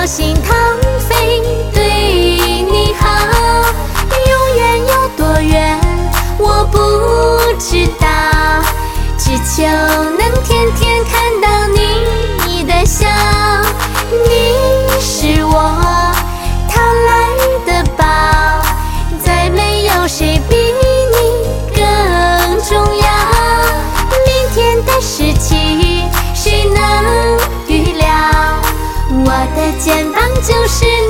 手心掏肺对你好，永远有多远我不知道，只求能天天看到你的笑。你是我讨来的宝，再没有谁比你更重要。明天的事情谁能预料？我的肩膀就是